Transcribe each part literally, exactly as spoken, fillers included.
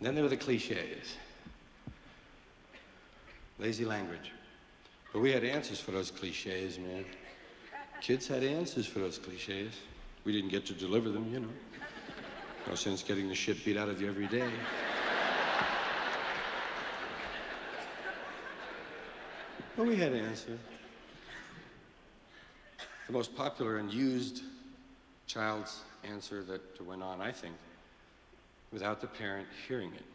Then there were the cliches. Lazy language. But we had answers for those cliches, man. Kids had answers for those cliches. We didn't get to deliver them, you know. No sense getting the shit beat out of you every day. But we had answers. The most popular and used child's answer that went on, I think, without the parent hearing it,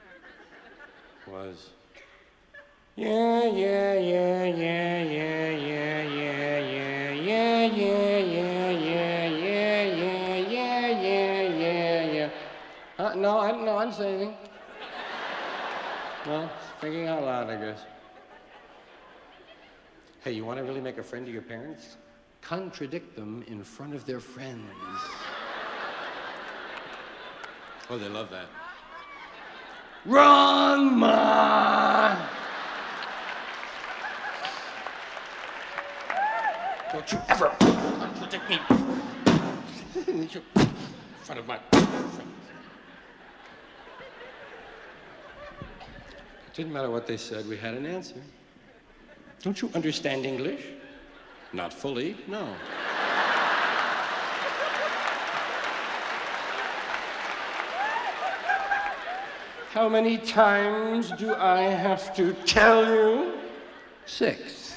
was, yeah, yeah, yeah, yeah, yeah, yeah, yeah, yeah, yeah, yeah, yeah, yeah, yeah, yeah, yeah, yeah, yeah, yeah. Uh, no, I no, I didn't say anything. No, thinking out loud, I guess. Hey, you want to really make a friend of your parents? Contradict them in front of their friends. Oh, they love that. Run, Ma! Don't you ever contradict me in front of my friends. It didn't matter what they said, we had an answer. Don't you understand English? Not fully, no. How many times do I have to tell you? Six.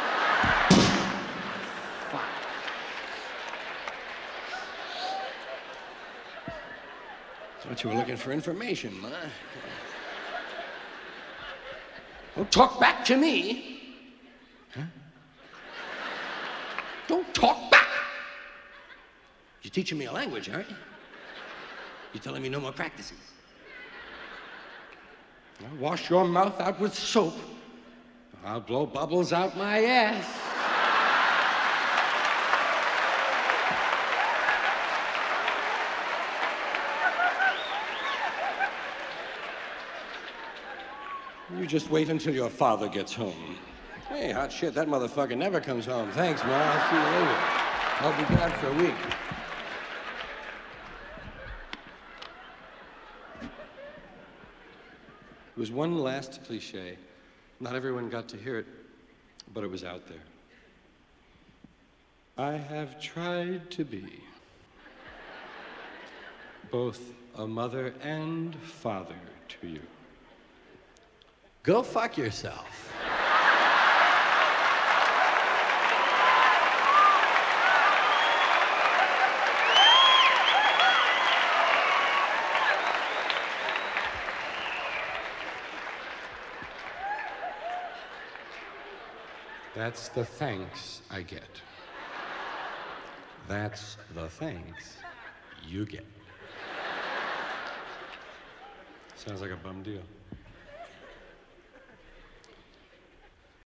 Five. Thought you were looking for information, Ma. Don't talk back to me. Huh? Don't talk back. You're teaching me a language, aren't you? You're telling me no more practices. Now wash your mouth out with soap. I'll blow bubbles out my ass. You just wait until your father gets home. Hey, hot shit, that motherfucker never comes home. Thanks, Ma. I'll see you later. I'll be back for a week. There was one last cliche. Not everyone got to hear it, but it was out there. I have tried to be both a mother and father to you. Go fuck yourself. That's the thanks I get. That's the thanks you get. Sounds like a bum deal.